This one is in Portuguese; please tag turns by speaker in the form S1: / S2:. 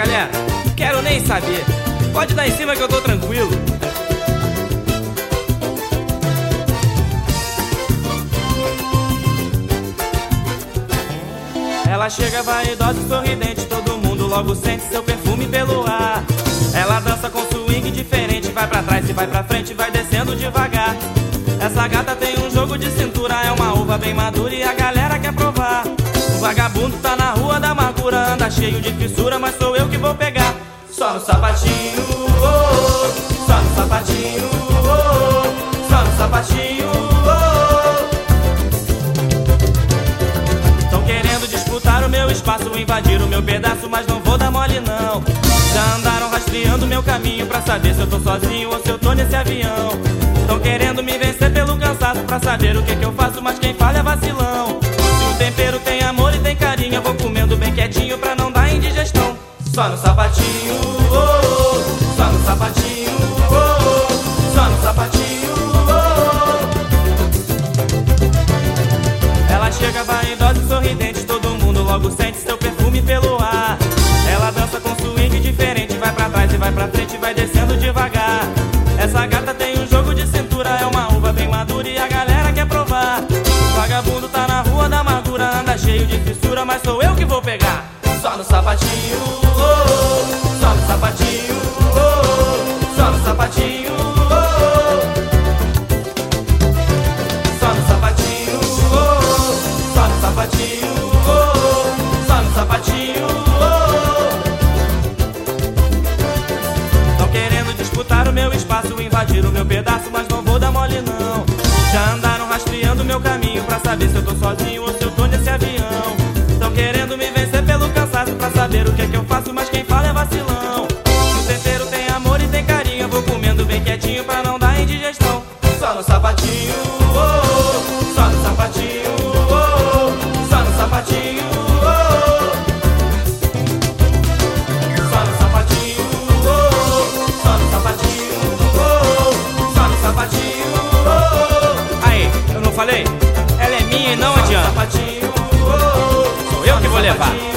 S1: galera, quero nem saber. Pode dar em cima que eu tô tranquilo. Ela chega vaidosa e sorridente, todo mundo logo sente seu perfume pelo ar. Ela dança com swing diferente, vai pra trás e vai pra frente, vai descendo devagar. Essa gata tem um jogo de cintura, é uma uva bem madura e a galera quer provar. O vagabundo tá na rua da amargura, anda cheio de fissura, mas sou eu que vou pegar. Só no sapatinho, oh, oh, só no sapatinho, oh, oh, só no sapatinho, oh, oh. Tão querendo disputar o meu espaço, invadir o meu pedaço, mas não vou dar mole não. Já andaram rastreando meu caminho pra saber se eu tô sozinho ou se eu tô nesse avião. Tão querendo me vencer pelo cansaço pra saber o que eu faço, mas quem fala é vacilão. Se o tempero tem amor e tem carinho, eu vou comendo bem quietinho pra não dar indigestão. Só no sapatinho, oh, oh, só no sapatinho, oh, oh, só no sapatinho, oh, oh. Ela chega vaidosa e sorridente, todo mundo logo sente seu perfume pelo ar. Ela dança com swing diferente, vai pra trás e vai pra frente, vai descendo devagar. Essa gata tem um jogo de cintura, é uma uva bem madura e a galera quer provar. O vagabundo tá na rua da amargura, anda cheio de fissura, mas sou eu que vou pegar. Só no sapatinho, oh, oh, só no sapatinho, oh, oh, só no sapatinho, oh, oh, só no sapatinho, oh, oh, só no sapatinho, oh, oh, só no sapatinho, oh, oh. Tão querendo disputar o meu espaço, invadir o meu pedaço, mas não vou dar mole não. Já andaram rastreando meu caminho pra saber se eu tô sozinho ou se eu tô nesse avião. Tão querendo me vencer pelo cansaço pra saber o que eu faço, mas quem fala é vacilão. Se o tempero tem amor e tem carinho, eu vou comendo bem quietinho pra não dar indigestão. Só no sapatinho, oh, oh, só no sapatinho, oh, oh, só no sapatinho, oh, oh, só no sapatinho, oh, oh, só no sapatinho, oh, oh, só no sapatinho, oh, oh. Aí, eu não falei? Ela é minha e não adianta. Sou eu que vou levar.